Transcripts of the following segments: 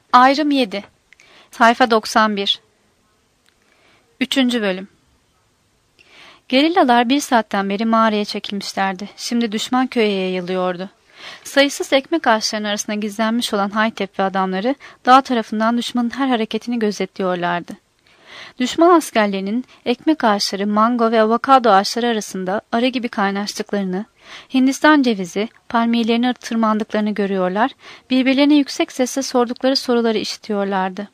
Ayrım 7. Sayfa 91. 3. Bölüm. Gerillalar 1 saatten beri mağaraya çekilmişlerdi. Şimdi düşman köye yayılıyordu. Sayısız ekmek ağaçlarının arasına gizlenmiş olan Haytep ve adamları dağ tarafından düşmanın her hareketini gözetliyorlardı. Düşman askerlerinin ekmek ağaçları, mango ve avokado ağaçları arasında arı gibi kaynaştıklarını, Hindistan cevizi, palmiyelerine tırmandıklarını görüyorlar, birbirlerine yüksek sesle sordukları soruları işitiyorlardı.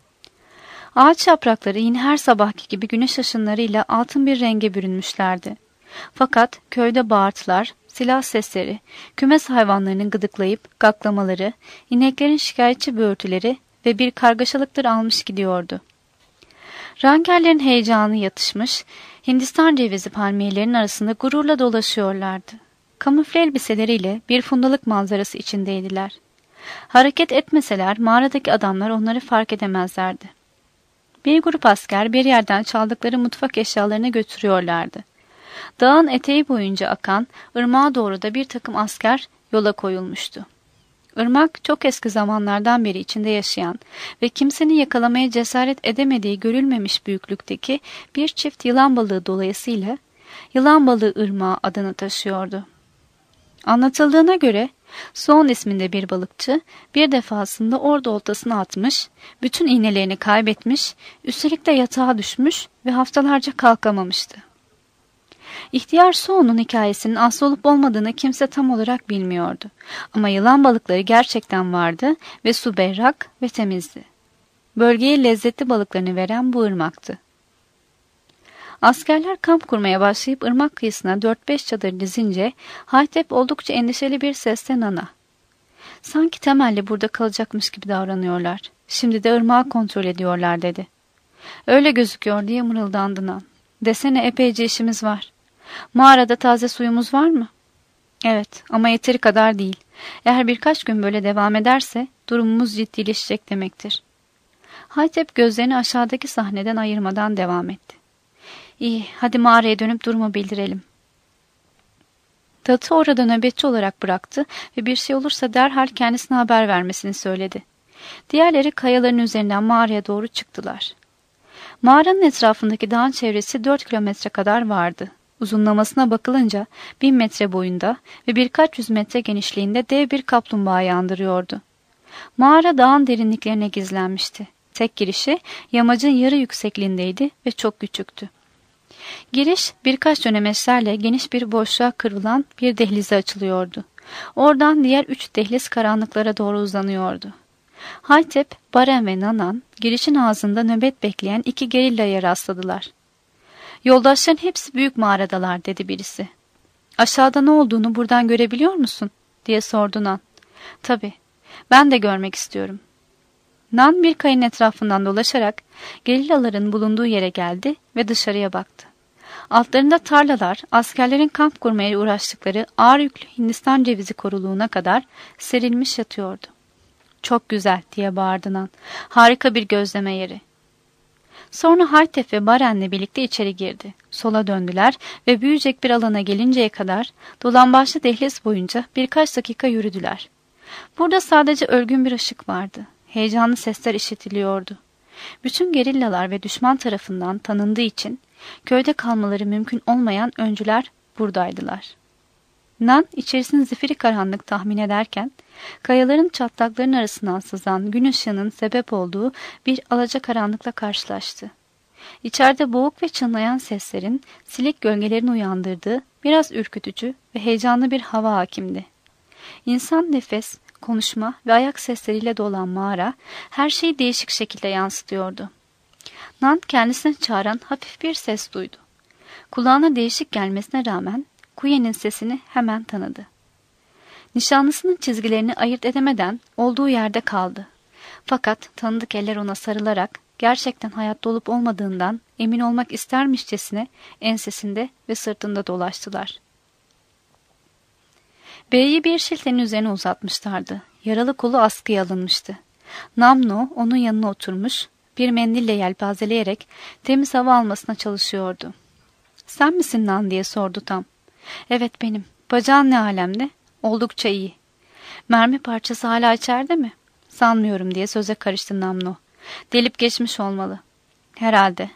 Ağaç yaprakları yine her sabahki gibi güneş ışınlarıyla altın bir renge bürünmüşlerdi. Fakat köyde bağırtılar, silah sesleri, kümes hayvanlarının gıdıklayıp gaklamaları, ineklerin şikayetçi böğürtüleri ve bir kargaşalıktır almış gidiyordu. Rangerlerin heyecanı yatışmış, Hindistan cevizi palmiyelerinin arasında gururla dolaşıyorlardı. Kamufle elbiseleriyle bir fundalık manzarası içindeydiler. Hareket etmeseler mağaradaki adamlar onları fark edemezlerdi. Bir grup asker bir yerden çaldıkları mutfak eşyalarını götürüyorlardı. Dağın eteği boyunca akan ırmağa doğru da bir takım asker yola koyulmuştu. Irmak çok eski zamanlardan beri içinde yaşayan ve kimsenin yakalamaya cesaret edemediği görülmemiş büyüklükteki bir çift yılan balığı dolayısıyla Yılan Balığı Irmağı adını taşıyordu. Anlatıldığına göre Son isminde bir balıkçı bir defasında orada oltasını atmış, bütün iğnelerini kaybetmiş, üstelik de yatağa düşmüş ve haftalarca kalkamamıştı. İhtiyar Soğan'ın hikayesinin aslı olup olmadığını kimse tam olarak bilmiyordu. Ama yılan balıkları gerçekten vardı ve su berrak ve temizdi. Bölgeye lezzetli balıklarını veren bu ırmaktı. Askerler kamp kurmaya başlayıp ırmak kıyısına 4-5 çadır dizince Haytep oldukça endişeli bir sesle Nan'a. Sanki temelli burada kalacakmış gibi davranıyorlar. Şimdi de ırmağı kontrol ediyorlar dedi. Öyle gözüküyor diye mırıldandı Nan. Desene epeyce işimiz var. Mağarada taze suyumuz var mı? Evet ama yeteri kadar değil. Eğer birkaç gün böyle devam ederse durumumuz ciddileşecek demektir. Haytep gözlerini aşağıdaki sahneden ayırmadan devam etti. İyi, hadi mağaraya dönüp durumu bildirelim. Tatı orada nöbetçi olarak bıraktı ve bir şey olursa derhal kendisine haber vermesini söyledi. Diğerleri kayaların üzerinden mağaraya doğru çıktılar. Mağaranın etrafındaki dağın çevresi 4 kilometre kadar vardı. Uzunlamasına bakılınca 1000 metre boyunda ve birkaç yüz metre genişliğinde dev bir kaplumbağayı andırıyordu. Mağara dağın derinliklerine gizlenmişti. Tek girişi yamacın yarı yüksekliğindeydi ve çok küçüktü. Giriş birkaç dönemeçlerle geniş bir boşluğa kırılan bir dehlize açılıyordu. Oradan diğer 3 dehliz karanlıklara doğru uzanıyordu. Haytep, Baren ve Nanan girişin ağzında nöbet bekleyen 2 gerillaya rastladılar. Yoldaşların hepsi büyük mağaradalar dedi birisi. Aşağıda ne olduğunu buradan görebiliyor musun? Diye sordu Nan. Tabii, ben de görmek istiyorum. Nan bir kayın etrafından dolaşarak gerillaların bulunduğu yere geldi ve dışarıya baktı. Altlarında tarlalar, askerlerin kamp kurmaya uğraştıkları ağır yüklü Hindistan cevizi koruluğuna kadar serilmiş yatıyordu. Çok güzel diye bağırdı Nan. Harika bir gözleme yeri. Sonra Haytef ve Baren'le birlikte içeri girdi. Sola döndüler ve büyüyecek bir alana gelinceye kadar dolambaçlı dehliz boyunca birkaç dakika yürüdüler. Burada sadece ölgün bir ışık vardı. Heyecanlı sesler işitiliyordu. Bütün gerillalar ve düşman tarafından tanındığı için köyde kalmaları mümkün olmayan öncüler buradaydılar. Nan içerisini zifiri karanlık tahmin ederken kayaların çatlaklarının arasından sızan gün ışığının sebep olduğu bir alacakaranlıkla karşılaştı. İçeride boğuk ve çınlayan seslerin silik gölgelerin uyandırdığı biraz ürkütücü ve heyecanlı bir hava hakimdi. İnsan nefes, konuşma ve ayak sesleriyle dolan mağara her şeyi değişik şekilde yansıtıyordu. Nan kendisini çağıran hafif bir ses duydu. Kulağına değişik gelmesine rağmen Kuyen'in sesini hemen tanıdı. Nişanlısının çizgilerini ayırt edemeden olduğu yerde kaldı. Fakat tanıdık eller ona sarılarak gerçekten hayatta olup olmadığından emin olmak istermişçesine ensesinde ve sırtında dolaştılar. B'yi bir şiltenin üzerine uzatmışlardı. Yaralı kolu askıya alınmıştı. Namno onun yanına oturmuş, bir mendille yelpazeleyerek temiz hava almasına çalışıyordu. ''Sen misin Nan?'' diye sordu Tam. ''Evet benim. Bacağın ne alemde?'' ''Oldukça iyi.'' ''Mermi parçası hala içeride mi?'' Sanmıyorum diye söze karıştı Namno. Delip geçmiş olmalı. Herhalde.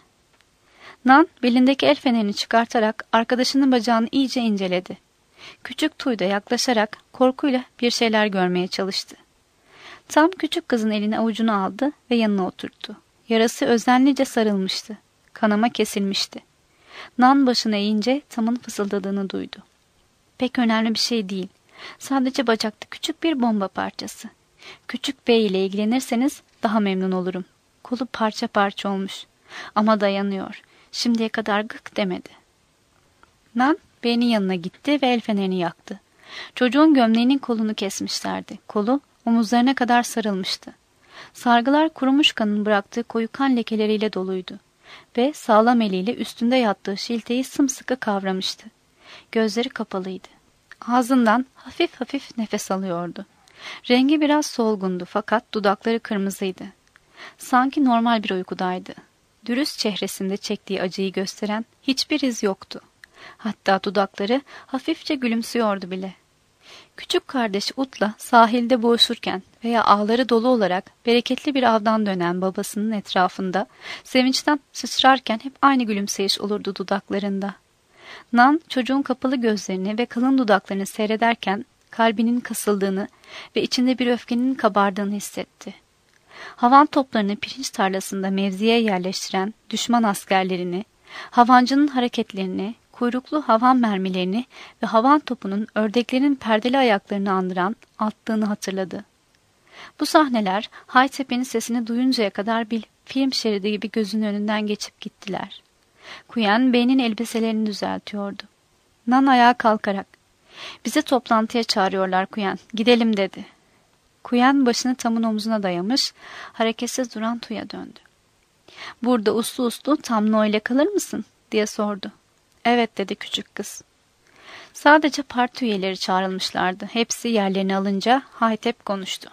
Nan belindeki el fenerini çıkartarak arkadaşının bacağını iyice inceledi. Küçük Tuy da yaklaşarak korkuyla bir şeyler görmeye çalıştı. Tam küçük kızın elini avucuna aldı ve yanına oturttu. Yarası özenlice sarılmıştı. Kanama kesilmişti. Nan başını eğince Tam'ın fısıldadığını duydu. Pek önemli bir şey değil. Sadece bacakta küçük bir bomba parçası. Küçük bey ile ilgilenirseniz daha memnun olurum. Kolu parça parça olmuş. Ama dayanıyor. Şimdiye kadar gık demedi. Nan beynin yanına gitti ve el fenerini yaktı. Çocuğun gömleğinin kolunu kesmişlerdi. Kolu omuzlarına kadar sarılmıştı. Sargılar kurumuş kanın bıraktığı koyu kan lekeleriyle doluydu. Ve sağlam eliyle üstünde yattığı şilteyi sımsıkı kavramıştı. Gözleri kapalıydı. Ağzından hafif hafif nefes alıyordu. Rengi biraz solgundu fakat dudakları kırmızıydı. Sanki normal bir uykudaydı. Dürüst çehresinde çektiği acıyı gösteren hiçbir iz yoktu. Hatta dudakları hafifçe gülümsüyordu bile. Küçük kardeşi Ut'la sahilde boğuşurken veya ağları dolu olarak bereketli bir avdan dönen babasının etrafında sevinçten sıçrarken hep aynı gülümseyiş olurdu dudaklarında. Nan çocuğun kapalı gözlerini ve kalın dudaklarını seyrederken kalbinin kasıldığını ve içinde bir öfkenin kabardığını hissetti. Havan toplarını pirinç tarlasında mevziye yerleştiren düşman askerlerini, havancının hareketlerini, kuyruklu havan mermilerini ve havan topunun ördeklerin perdeli ayaklarını andıran attığını hatırladı. Bu sahneler Haytepe'nin sesini duyuncaya kadar bir film şeridi gibi gözünün önünden geçip gittiler. Kuyen beynin elbiselerini düzeltiyordu. Nan ayağa kalkarak, "Bizi toplantıya çağırıyorlar Kuyen, gidelim" dedi. Kuyen başını Tam'ın omzuna dayamış, hareketsiz duran Tuy'a döndü. "Burada uslu uslu Tamno ile kalır mısın?" diye sordu. "Evet" dedi küçük kız. Sadece parti üyeleri çağrılmışlardı. Hepsi yerlerini alınca Haytep konuştu.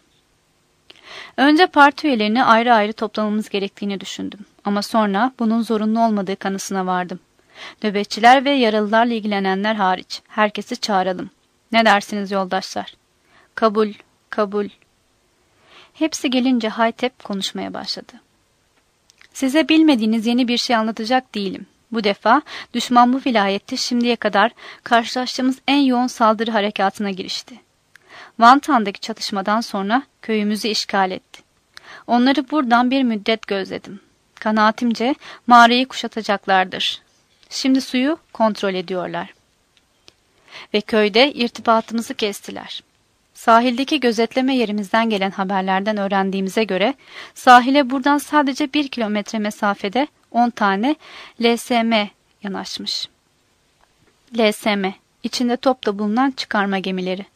"Önce parti üyelerini ayrı ayrı toplamamız gerektiğini düşündüm. Ama sonra bunun zorunlu olmadığı kanısına vardım. Nöbetçiler ve yaralılarla ilgilenenler hariç herkesi çağıralım. Ne dersiniz yoldaşlar?" "Kabul, kabul." Hepsi gelince Haytep konuşmaya başladı. "Size bilmediğiniz yeni bir şey anlatacak değilim. Bu defa düşman bu vilayette şimdiye kadar karşılaştığımız en yoğun saldırı harekatına girişti. Vantan'daki çatışmadan sonra köyümüzü işgal etti. Onları buradan bir müddet gözledim. Kanaatimce mağarayı kuşatacaklardır. Şimdi suyu kontrol ediyorlar. Ve köyde irtibatımızı kestiler. Sahildeki gözetleme yerimizden gelen haberlerden öğrendiğimize göre sahile buradan sadece 1 kilometre mesafede 10 tane LSM yanaşmış. LSM, içinde top da bulunan çıkarma gemileri.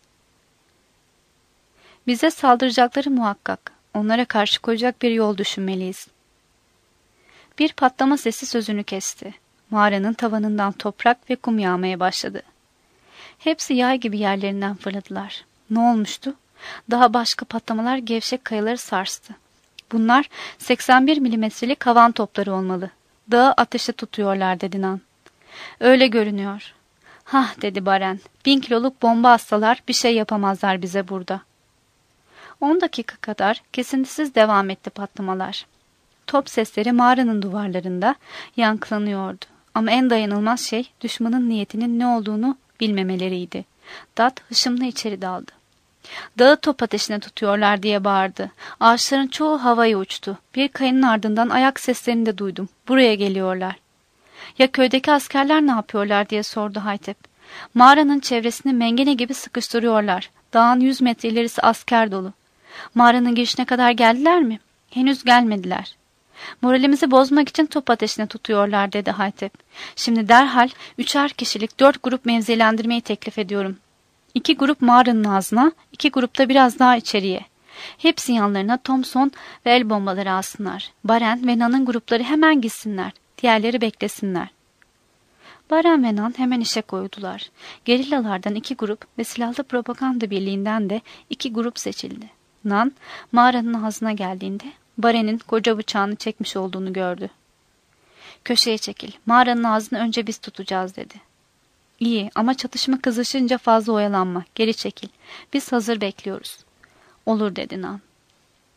Bize saldıracakları muhakkak. Onlara karşı koyacak bir yol düşünmeliyiz. Bir patlama sesi sözünü kesti. Mağaranın tavanından toprak ve kum yağmaya başladı. Hepsi yay gibi yerlerinden fırladılar. Ne olmuştu? Daha başka patlamalar gevşek kayaları sarstı. Bunlar 81 milimetrelik havan topları olmalı. Dağı ateşe tutuyorlar dedi Nan. Öyle görünüyor. Hah dedi Baren. 1000 kiloluk bomba atsalar bir şey yapamazlar bize burada. 10 dakika kadar kesintisiz devam etti patlamalar. Top sesleri mağaranın duvarlarında yankılanıyordu. Ama en dayanılmaz şey düşmanın niyetinin ne olduğunu bilmemeleriydi. Dat hışımla içeri daldı. "Dağı top ateşine tutuyorlar" diye bağırdı. Ağaçların çoğu havaya uçtu. Bir kayanın ardından ayak seslerini de duydum. Buraya geliyorlar. "Ya köydeki askerler ne yapıyorlar?" diye sordu Haytep. "Mağaranın çevresini mengene gibi sıkıştırıyorlar. Dağın 100 metre ilerisi asker dolu. Mağaranın girişine kadar geldiler mi?" "Henüz gelmediler." "Moralimizi bozmak için top ateşine tutuyorlar" dedi Haytep. "Şimdi derhal 3'er kişilik 4 grup mevzilendirmeyi teklif ediyorum. 2 grup mağaranın ağzına, 2 grup da biraz daha içeriye. Hepsi yanlarına Thompson ve el bombaları alsınlar. Baren ve Nan'ın grupları hemen gitsinler. Diğerleri beklesinler." Baren ve Nan hemen işe koydular. Gerillalardan 2 grup ve silahlı propaganda birliğinden de 2 grup seçildi. Nan mağaranın ağzına geldiğinde Baren'in koca bıçağını çekmiş olduğunu gördü. "Köşeye çekil. Mağaranın ağzını önce biz tutacağız" dedi. "İyi ama çatışma kızışınca fazla oyalanma. Geri çekil. Biz hazır bekliyoruz." "Olur" dedi Nan.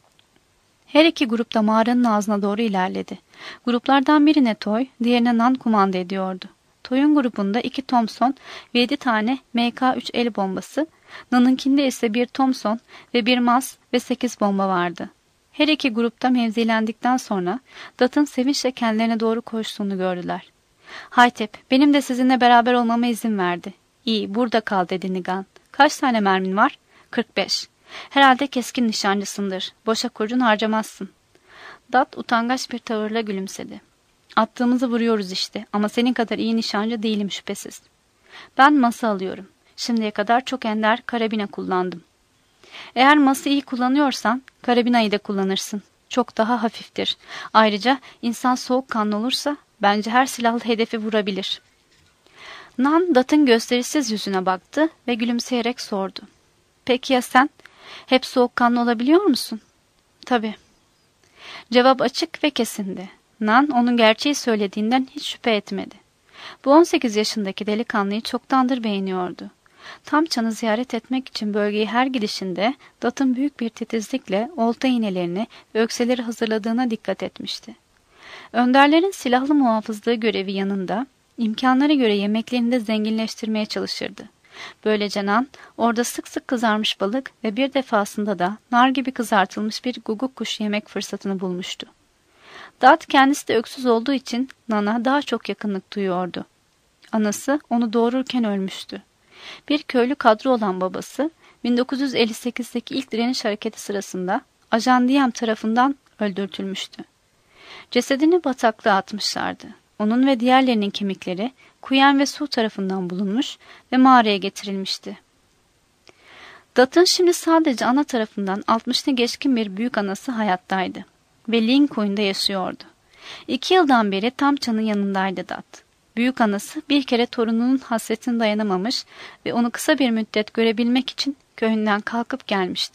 Her iki grup da mağaranın ağzına doğru ilerledi. Gruplardan birine Toy, diğerine Nan kumanda ediyordu. Toy'un grubunda 2 Thompson ve 7 tane MK3 el bombası, Nan'ınkinde ise 1 Thompson ve 1 Mas ve 8 bomba vardı. Her iki grupta mevzilendikten sonra Dot'un sevinçle kendilerine doğru koştuğunu gördüler. Haytep, benim de sizinle beraber olmama izin verdi. İyi, burada kal dedi Nigan. Kaç tane mermin var? 45. Herhalde keskin nişancısındır. Boşa kurşun harcamazsın. Dot utangaç bir tavırla gülümsedi. Attığımızı vuruyoruz işte ama senin kadar iyi nişancı değilim şüphesiz. Ben masa alıyorum. Şimdiye kadar çok ender karabina kullandım. Eğer ması iyi kullanıyorsan karabinayı da kullanırsın. Çok daha hafiftir. Ayrıca insan soğukkanlı olursa bence her silahlı hedefi vurabilir. Nan Dot'un gösterişsiz yüzüne baktı ve gülümseyerek sordu. Peki ya sen? Hep soğukkanlı olabiliyor musun? Tabii. Cevap açık ve kesindi. Nan onun gerçeği söylediğinden hiç şüphe etmedi. Bu 18 yaşındaki delikanlıyı çoktandır beğeniyordu. Tamçan'ı ziyaret etmek için bölgeyi her gidişinde Dot'un büyük bir titizlikle olta iğnelerini ve ökseleri hazırladığına dikkat etmişti. Önderlerin silahlı muhafızlığı görevi yanında imkanlara göre yemeklerini de zenginleştirmeye çalışırdı. Böylece Nan orada sık sık kızarmış balık ve bir defasında da nar gibi kızartılmış bir guguk kuşu yemek fırsatını bulmuştu. Dot kendisi de öksüz olduğu için Nan'a daha çok yakınlık duyuyordu. Anası onu doğururken ölmüştü. Bir köylü kadro olan babası 1958'deki ilk direniş hareketi sırasında Ajan Diem tarafından öldürtülmüştü. Cesedini bataklığa atmışlardı. Onun ve diğerlerinin kemikleri Kuyen ve Su tarafından bulunmuş ve mağaraya getirilmişti. Dot'un şimdi sadece ana tarafından 60'ını geçkin bir büyük anası hayattaydı ve Lincoln'da yaşıyordu. 2 yıldan beri Tamça'nın yanındaydı Dot. Büyük anası bir kere torununun hasretine dayanamamış ve onu kısa bir müddet görebilmek için köyünden kalkıp gelmişti.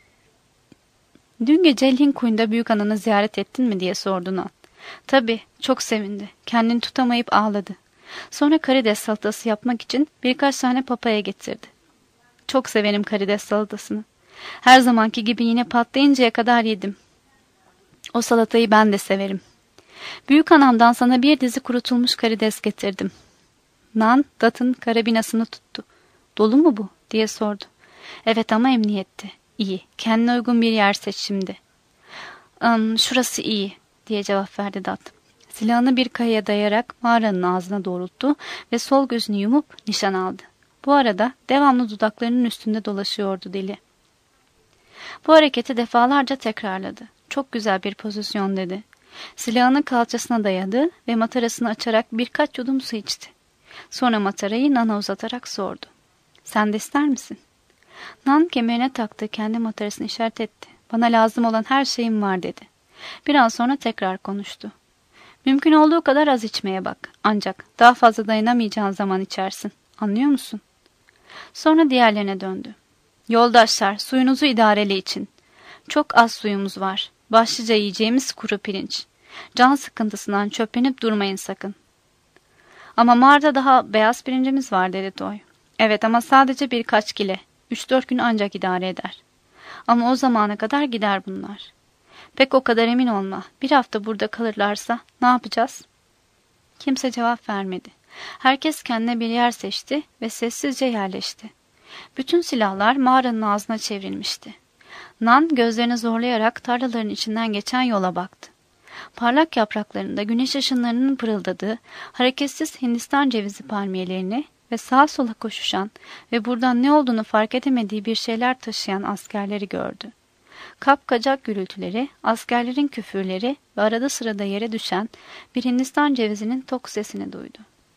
Dün gece Lincoln'da büyük ananı ziyaret ettin mi diye sordu Nan. Tabii, çok sevindi. Kendini tutamayıp ağladı. Sonra karides salatası yapmak için birkaç tane papaya getirdi. Çok severim karides salatasını. Her zamanki gibi yine patlayıncaya kadar yedim. O salatayı ben de severim. Büyük anamdan sana bir dizi kurutulmuş karides getirdim. Nan, Dot'un karabinasını tuttu. Dolu mu bu? Diye sordu. Evet ama emniyette. İyi, kendine uygun bir yer seç şimdi. Şurası iyi, diye cevap verdi Dot. Silahını bir kayaya dayayarak mağaranın ağzına doğrulttu ve sol gözünü yumup nişan aldı. Bu arada devamlı dudaklarının üstünde dolaşıyordu dili. Bu hareketi defalarca tekrarladı. Çok güzel bir pozisyon dedi. Silahını kalçasına dayadı ve matarasını açarak birkaç yudum su içti. Sonra matarayı Nan'a uzatarak sordu. Sen de ister misin? Nan kemerine taktığı kendi matarasını işaret etti. Bana lazım olan her şeyim var dedi. Bir an sonra tekrar konuştu. Mümkün olduğu kadar az içmeye bak. Ancak daha fazla dayanamayacağın zaman içersin. Anlıyor musun? Sonra diğerlerine döndü. Yoldaşlar, suyunuzu idareli için. Çok az suyumuz var. Başlıca yiyeceğimiz kuru pirinç. Can sıkıntısından çöplenip durmayın sakın. Ama mağarada daha beyaz pirincimiz var dedi Toy. Evet ama sadece birkaç kile. 3-4 gün ancak idare eder. Ama o zamana kadar gider bunlar. Pek o kadar emin olma. Bir hafta burada kalırlarsa ne yapacağız? Kimse cevap vermedi. Herkes kendine bir yer seçti ve sessizce yerleşti. Bütün silahlar mağaranın ağzına çevrilmişti. Nan gözlerini zorlayarak tarlaların içinden geçen yola baktı. Parlak yapraklarında güneş ışınlarının pırıldadığı hareketsiz Hindistan cevizi palmiyelerini ve sağa sola koşuşan ve buradan ne olduğunu fark edemediği bir şeyler taşıyan askerleri gördü. Kapkacak gürültüleri, askerlerin küfürleri ve arada sırada yere düşen bir Hindistan cevizinin tok sesini duydu.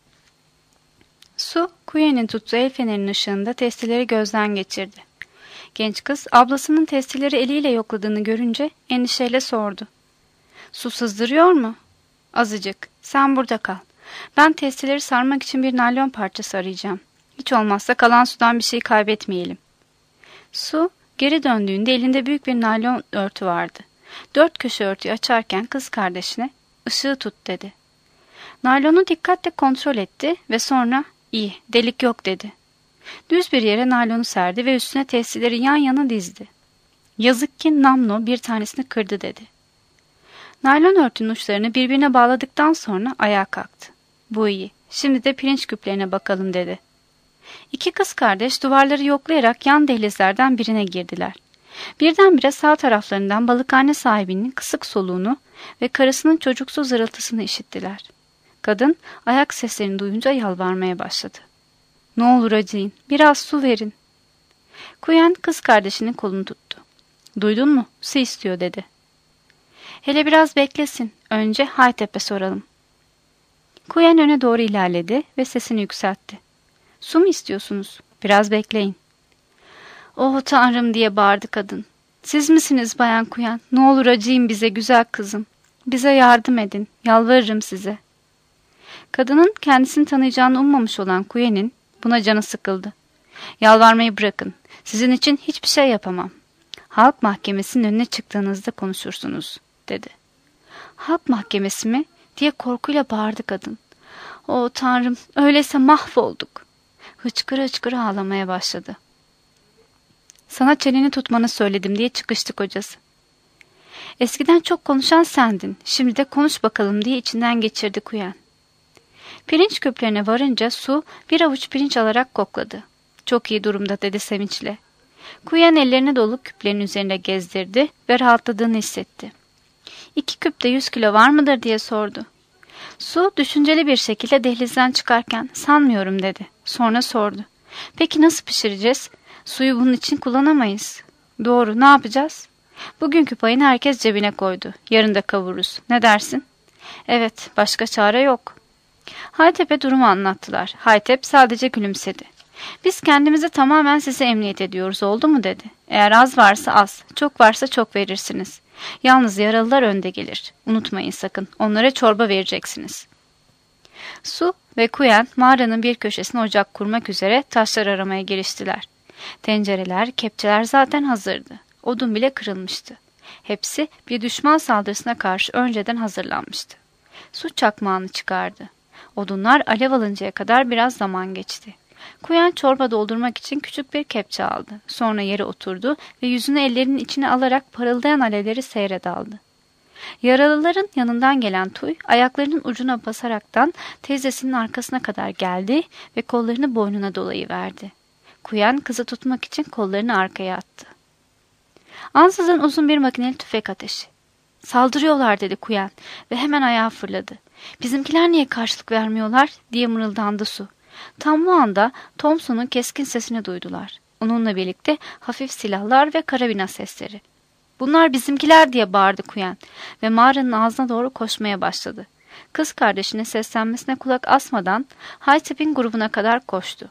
Su, Kuyen'in tuttuğu el fenerinin ışığında testileri gözden geçirdi. Genç kız ablasının testileri eliyle yokladığını görünce endişeyle sordu. Su sızdırıyor mu? Azıcık. Sen burada kal. Ben testileri sarmak için bir naylon parçası arayacağım. Hiç olmazsa kalan sudan bir şey kaybetmeyelim. Su geri döndüğünde elinde büyük bir naylon örtü vardı. 4 köşe örtüyü açarken kız kardeşine ışığı tut dedi. Naylonu dikkatle kontrol etti ve sonra iyi delik yok dedi. Düz bir yere naylonu serdi ve üstüne testileri yan yana dizdi. Yazık ki Namno bir tanesini kırdı dedi. Naylon örtünün uçlarını birbirine bağladıktan sonra ayağa kalktı. Bu iyi. Şimdi de pirinç küplerine bakalım dedi. İki kız kardeş duvarları yoklayarak yan dehlizlerden birine girdiler. Birdenbire sağ taraflarından balıkhane sahibinin kısık soluğunu ve karısının çocuksu zırıltısını işittiler. Kadın ayak seslerini duyunca yalvarmaya başladı. Ne olur acıyın, biraz su verin. Kuyen kız kardeşinin kolunu tuttu. Duydun mu? Su istiyor dedi. Hele biraz beklesin. Önce Haytep'e soralım. Kuyen öne doğru ilerledi ve sesini yükseltti. Su mu istiyorsunuz? Biraz bekleyin. Oh Tanrım diye bağırdı kadın. Siz misiniz Bayan Kuyen? Ne olur acıyın bize güzel kızım. Bize yardım edin. Yalvarırım size. Kadının kendisini tanıyacağını ummamış olan Kuyen'in buna canı sıkıldı. Yalvarmayı bırakın. Sizin için hiçbir şey yapamam. Halk mahkemesinin önüne çıktığınızda konuşursunuz, dedi. Halk mahkemesi mi? Diye korkuyla bağırdı kadın. O Tanrım, öyleyse mahvolduk. Hıçkıra hıçkıra ağlamaya başladı. Sana çeneni tutmanı söyledim diye çıkıştı kocası. Eskiden çok konuşan sendin, şimdi de konuş bakalım diye içinden geçirdi Kuyen. Pirinç küplerine varınca Su bir avuç pirinç alarak kokladı. Çok iyi durumda dedi sevinçle. Kuyen ellerini dolu küplerin üzerinde gezdirdi ve rahatladığını hissetti. 2 küpte 100 kilo var mıdır diye sordu. Su düşünceli bir şekilde dehlizden çıkarken sanmıyorum dedi. Sonra sordu. Peki nasıl pişireceğiz? Suyu bunun için kullanamayız. Doğru, ne yapacağız? Bugünkü payını herkes cebine koydu. Yarın da kavururuz. Ne dersin? Evet, başka çare yok. Haytep'e durumu anlattılar. Haytep sadece gülümsedi. Biz kendimizi tamamen size emniyet ediyoruz, oldu mu dedi. Eğer az varsa az, çok varsa çok verirsiniz. Yalnız yaralılar önde gelir. Unutmayın sakın, onlara çorba vereceksiniz. Su ve Kuyen mağaranın bir köşesine ocak kurmak üzere taşlar aramaya giriştiler. Tencereler, kepçeler zaten hazırdı. Odun bile kırılmıştı. Hepsi bir düşman saldırısına karşı önceden hazırlanmıştı. Su çakmağını çıkardı. Odunlar alev alıncaya kadar biraz zaman geçti. Kuyen çorba doldurmak için küçük bir kepçe aldı. Sonra yere oturdu ve yüzünü ellerinin içine alarak parıldayan alevleri seyre daldı. Yaralıların yanından gelen Tuy, ayaklarının ucuna basaraktan teyzesinin arkasına kadar geldi ve kollarını boynuna dolayıverdi. Kuyen kızı tutmak için kollarını arkaya attı. Ansızın uzun bir makineli tüfek ateşi. Saldırıyorlar dedi Kuyen ve hemen ayağa fırladı. Bizimkiler niye karşılık vermiyorlar diye mırıldandı Su. Tam bu anda Thompson'un keskin sesini duydular. Onunla birlikte hafif silahlar ve karabina sesleri. Bunlar bizimkiler diye bağırdı Kuyen ve mağaranın ağzına doğru koşmaya başladı. Kız kardeşinin seslenmesine kulak asmadan Haytep'in grubuna kadar koştu.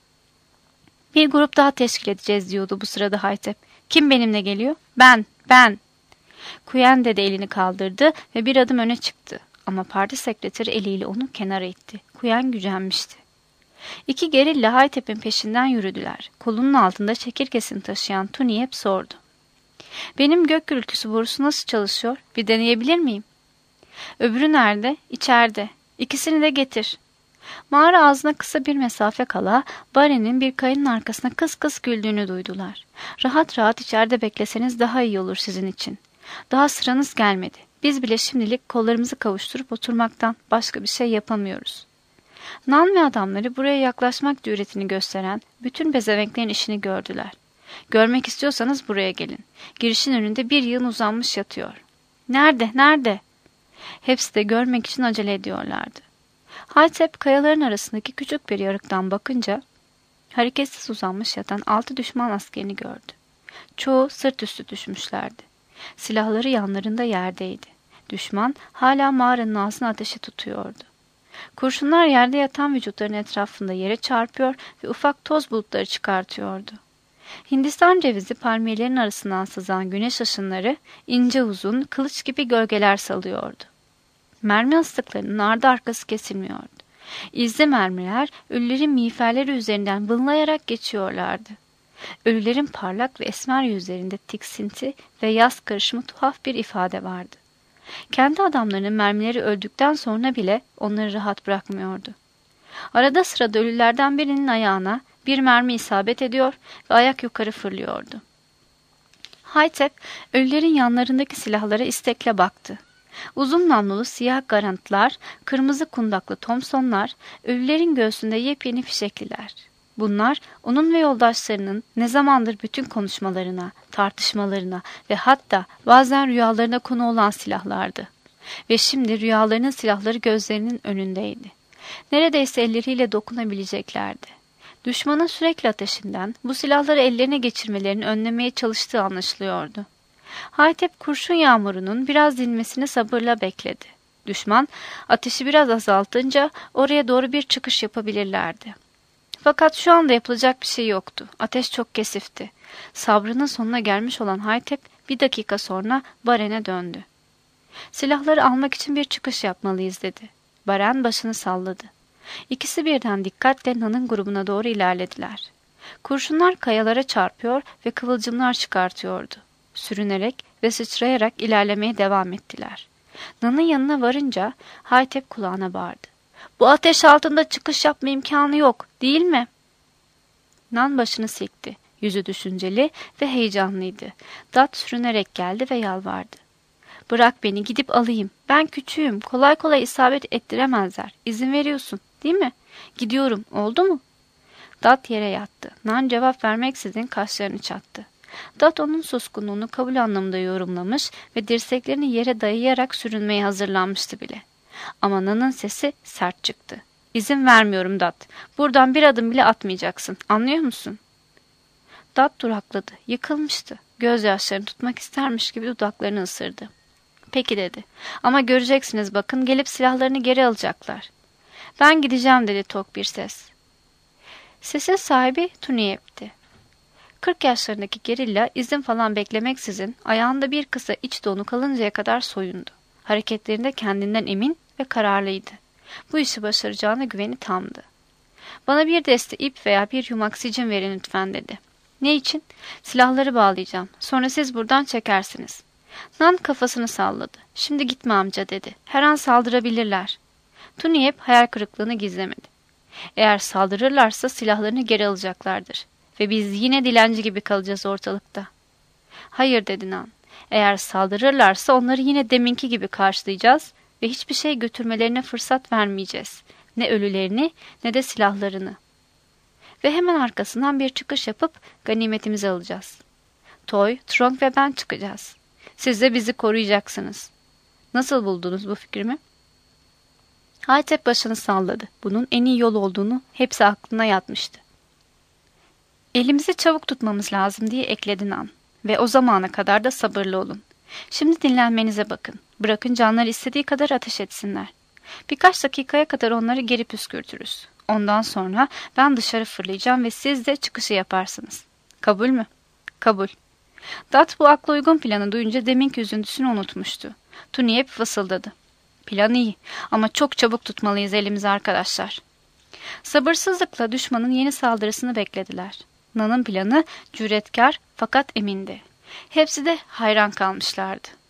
Bir grup daha teşkil edeceğiz diyordu bu sırada Haytep. Kim benimle geliyor? Ben. Kuyen de elini kaldırdı ve bir adım öne çıktı. Ama parti sekreteri eliyle onu kenara itti. Kuyen gücenmişti. İki gerilla Haytep'in peşinden yürüdüler. Kolunun altında çekirgesini taşıyan Tuniyep sordu. Benim gök gürültüsü borusu nasıl çalışıyor? Bir deneyebilir miyim? Öbürü nerede? İçeride. İkisini de getir. Mağara ağzına kısa bir mesafe kala Barry'nin bir kayanın arkasına kıs kıs güldüğünü duydular. Rahat rahat içeride bekleseniz daha iyi olur sizin için. Daha sıranız gelmedi. Biz bile şimdilik kollarımızı kavuşturup oturmaktan başka bir şey yapamıyoruz. Nan ve adamları buraya yaklaşmak cüretini gösteren bütün bezevenklerin işini gördüler. Görmek istiyorsanız buraya gelin. Girişin önünde bir yığın uzanmış yatıyor. Nerede? Hepsi de görmek için acele ediyorlardı. Haytep kayaların arasındaki küçük bir yarıktan bakınca hareketsiz uzanmış yatan 6 düşman askerini gördü. Çoğu sırt üstü düşmüşlerdi. Silahları yanlarında yerdeydi. Düşman hala mağaranın ağzına ateşi tutuyordu. Kurşunlar yerde yatan vücutların etrafında yere çarpıyor ve ufak toz bulutları çıkartıyordu. Hindistan cevizi palmiyelerin arasından sızan güneş ışınları ince uzun kılıç gibi gölgeler salıyordu. Mermi astıklarının ardı arkası kesilmiyordu. İzli mermiler ölülerin miğferleri üzerinden vınlayarak geçiyorlardı. Ölülerin parlak ve esmer yüzlerinde tiksinti ve yas karışımı tuhaf bir ifade vardı. Kendi adamlarının mermileri öldükten sonra bile onları rahat bırakmıyordu. Arada sırada ölülerden birinin ayağına bir mermi isabet ediyor ve ayak yukarı fırlıyordu. Haytep, ölülerin yanlarındaki silahlara istekle baktı. Uzun namlulu siyah garantlar, kırmızı kundaklı Thompsonlar, ölülerin göğsünde yepyeni fişekliler. Bunlar onun ve yoldaşlarının ne zamandır bütün konuşmalarına, tartışmalarına ve hatta bazen rüyalarına konu olan silahlardı. Ve şimdi rüyalarının silahları gözlerinin önündeydi. Neredeyse elleriyle dokunabileceklerdi. Düşmanın sürekli ateşinden bu silahları ellerine geçirmelerini önlemeye çalıştığı anlaşılıyordu. Haytep kurşun yağmurunun biraz dinmesini sabırla bekledi. Düşman ateşi biraz azaltınca oraya doğru bir çıkış yapabilirlerdi. Fakat şu anda yapılacak bir şey yoktu. Ateş çok kesifti. Sabrının sonuna gelmiş olan Haytep bir dakika sonra Baren'e döndü. Silahları almak için bir çıkış yapmalıyız dedi. Baren başını salladı. İkisi birden dikkatle Nan'ın grubuna doğru ilerlediler. Kurşunlar kayalara çarpıyor ve kıvılcımlar çıkartıyordu. Sürünerek ve sıçrayarak ilerlemeye devam ettiler. Nan'ın yanına varınca Haytep kulağına bağırdı. Bu ateş altında çıkış yapma imkanı yok, değil mi? Nan başını silkti. Yüzü düşünceli ve heyecanlıydı. Dat sürünerek geldi ve yalvardı. Bırak beni, gidip alayım. Ben küçüğüm. Kolay kolay isabet ettiremezler. İzin veriyorsun, değil mi? Gidiyorum. Oldu mu? Dat yere yattı. Nan cevap vermeksizin kaşlarını çattı. Dat onun suskunluğunu kabul anlamında yorumlamış ve dirseklerini yere dayayarak sürünmeye hazırlanmıştı bile. Ama Nan'ın sesi sert çıktı. İzin vermiyorum Dat. Buradan bir adım bile atmayacaksın. Anlıyor musun? Dat durakladı. Yıkılmıştı. Gözyaşlarını tutmak istermiş gibi dudaklarını ısırdı. Peki dedi. Ama göreceksiniz bakın, gelip silahlarını geri alacaklar. Ben gideceğim dedi tok bir ses. Sesin sahibi Tuniyep'ti. 40 yaşlarındaki gerilla izin falan beklemeksizin ayağında bir kısa iç donu kalıncaya kadar soyundu. Hareketlerinde kendinden emin ve kararlıydı. Bu işi başaracağına güveni tamdı. Bana bir deste ip veya bir yumak sicim verin lütfen dedi. Ne için? Silahları bağlayacağım. Sonra siz buradan çekersiniz. Nan kafasını salladı. Şimdi gitme amca dedi. Her an saldırabilirler. Tuniyep hayal kırıklığını gizlemedi. Eğer saldırırlarsa silahlarını geri alacaklardır. Ve biz yine dilenci gibi kalacağız ortalıkta. Hayır dedi Nan. Eğer saldırırlarsa onları yine deminki gibi karşılayacağız ve hiçbir şey götürmelerine fırsat vermeyeceğiz. Ne ölülerini ne de silahlarını. Ve hemen arkasından bir çıkış yapıp ganimetimizi alacağız. Toy, Trong ve ben çıkacağız. Siz de bizi koruyacaksınız. Nasıl buldunuz bu fikrimi? Haytep başını salladı. Bunun en iyi yol olduğunu hepsi aklına yatmıştı. Elimizi çabuk tutmamız lazım diye ekledi Nan. Ve o zamana kadar da sabırlı olun. Şimdi dinlenmenize bakın. Bırakın canları istediği kadar ateş etsinler. Birkaç dakikaya kadar onları geri püskürtürüz. Ondan sonra ben dışarı fırlayacağım ve siz de çıkışı yaparsınız. Kabul mü? Kabul. Dat bu akla uygun planı duyunca deminki üzüntüsünü unutmuştu. Tuniyep fısıldadı. Plan iyi ama çok çabuk tutmalıyız elimizi arkadaşlar. Sabırsızlıkla düşmanın yeni saldırısını beklediler. Nan'ın planı cüretkar fakat emindi. Hepsi de hayran kalmışlardı.